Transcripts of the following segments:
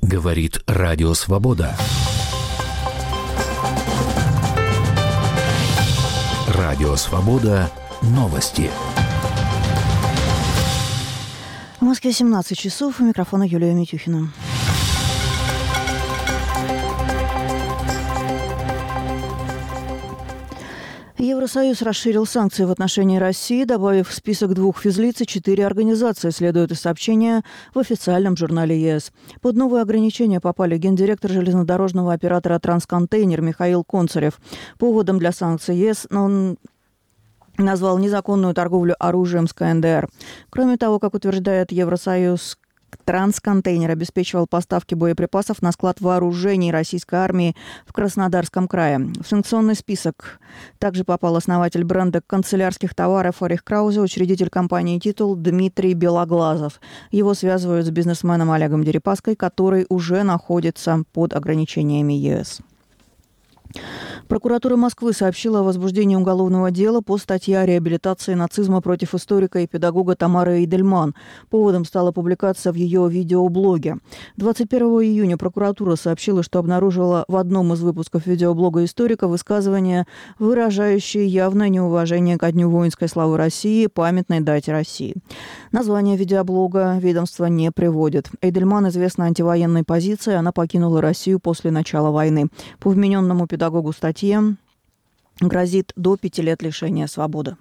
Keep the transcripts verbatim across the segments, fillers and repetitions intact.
Говорит Радио Свобода. Радио Свобода. Новости. В Москве семнадцать часов. У микрофона Юлия Митюхина. Евросоюз расширил санкции в отношении России, добавив в список двух физлиц и четыре организации, следует из сообщения в официальном журнале ЕС. Под новые ограничения попали гендиректор железнодорожного оператора «Трансконтейнер» Михаил Концарев. Поводом для санкций ЕС он назвал незаконную торговлю оружием с ка эн дэ эр. Кроме того, как утверждает Евросоюз, «Трансконтейнер» обеспечивал поставки боеприпасов на склад вооружений российской армии в Краснодарском крае. В санкционный список также попал основатель бренда канцелярских товаров «Орих Краузе», учредитель компании «Титул» Дмитрий Белоглазов. Его связывают с бизнесменом Олегом Дерипаской, который уже находится под ограничениями ЕС. Прокуратура Москвы сообщила о возбуждении уголовного дела по статье о реабилитации нацизма против историка и педагога Тамары Эйдельман. Поводом стала публикация в ее видеоблоге. двадцать первого июня прокуратура сообщила, что обнаружила в одном из выпусков видеоблога историка высказывания, выражающие явное неуважение ко Дню воинской славы России, памятной дате России. Название видеоблога ведомство не приводит. Эйдельман известна антивоенной позицией, она покинула Россию после начала войны. По вмененному педагогу статье грозит до пяти лет лишения свободы.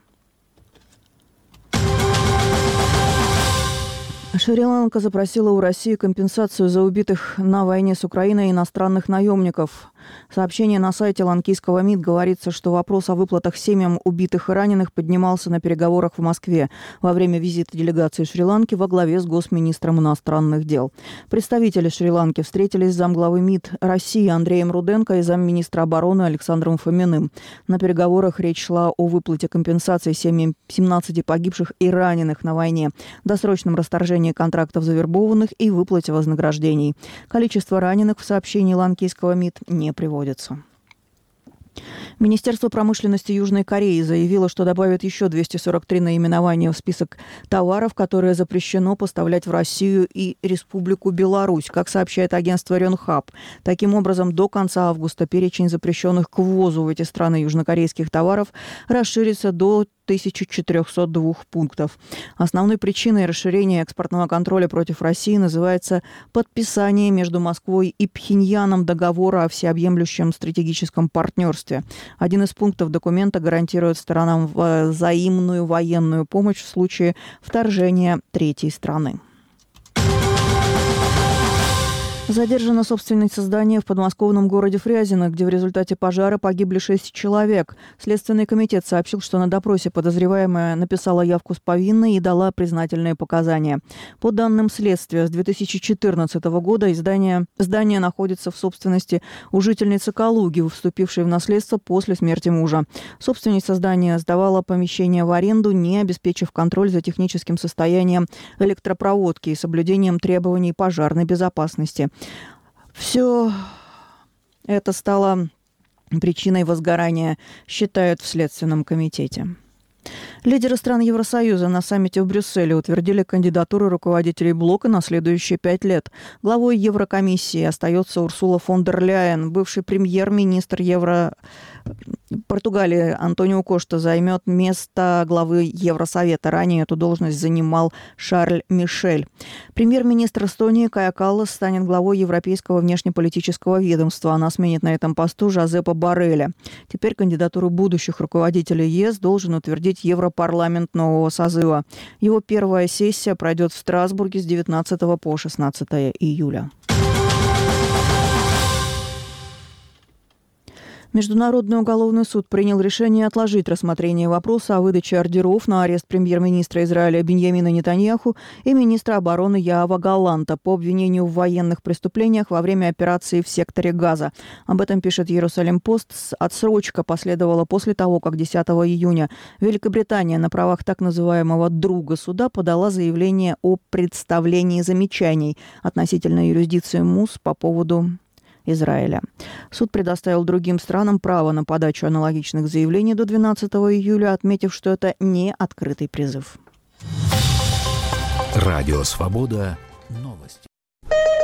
Шри-Ланка запросила у России компенсацию за убитых на войне с Украиной иностранных наемников. В сообщении на сайте ланкийского МИД говорится, что вопрос о выплатах семьям убитых и раненых поднимался на переговорах в Москве во время визита делегации Шри-Ланки во главе с госминистром иностранных дел. Представители Шри-Ланки встретились с замглавы МИД России Андреем Руденко и замминистра обороны Александром Фоминым. На переговорах речь шла о выплате компенсации семьям семнадцати погибших и раненых на войне, досрочном расторжении контрактов завербованных и выплате вознаграждений. Количество раненых в сообщении ланкийского МИД не приводится. Министерство промышленности Южной Кореи заявило, что добавит еще двести сорок три наименования в список товаров, которые запрещено поставлять в Россию и Республику Беларусь, как сообщает агентство Рёнхаб. Таким образом, до конца августа перечень запрещенных к ввозу в эти страны южнокорейских товаров расширится до тысячи четырехсот двух пунктов. Основной причиной расширения экспортного контроля против России называется подписание между Москвой и Пхеньяном договора о всеобъемлющем стратегическом партнерстве. Один из пунктов документа гарантирует сторонам взаимную военную помощь в случае вторжения третьей страны. Задержана собственница здания в подмосковном городе Фрязино, где в результате пожара погибли шесть человек. Следственный комитет сообщил, что на допросе подозреваемая написала явку с повинной и дала признательные показания. По данным следствия, с две тысячи четырнадцатого года здание, здание находится в собственности у жительницы Калуги, вступившей в наследство после смерти мужа. Собственница здания сдавала помещение в аренду, не обеспечив контроль за техническим состоянием электропроводки и соблюдением требований пожарной безопасности. Все это стало причиной возгорания, считают в Следственном комитете. Лидеры стран Евросоюза на саммите в Брюсселе утвердили кандидатуру руководителей блока на следующие пять лет. Главой Еврокомиссии остается Урсула фон дер Ляйен. Бывший премьер-министр Евро... Португалии Антонио Кошта займет место главы Евросовета. Ранее эту должность занимал Шарль Мишель. Премьер-министр Эстонии Кая Каллас станет главой Европейского внешнеполитического ведомства. Она сменит на этом посту Жозепа Борреля. Теперь кандидатуру будущих руководителей ЕС должен утвердить Европарламент нового созыва. Его первая сессия пройдет в Страсбурге с девятнадцатого по шестнадцатое июля. Международный уголовный суд принял решение отложить рассмотрение вопроса о выдаче ордеров на арест премьер-министра Израиля Биньямина Нетаньяху и министра обороны Яава Галанта по обвинению в военных преступлениях во время операции в секторе Газа. Об этом пишет Иерусалим-Пост. Отсрочка последовала после того, как десятого июня Великобритания на правах так называемого «друга суда» подала заявление о представлении замечаний относительно юрисдикции МУС по поводу Израиля. Суд предоставил другим странам право на подачу аналогичных заявлений до двенадцатого июля, отметив, что это не открытый призыв. Радио «Свобода».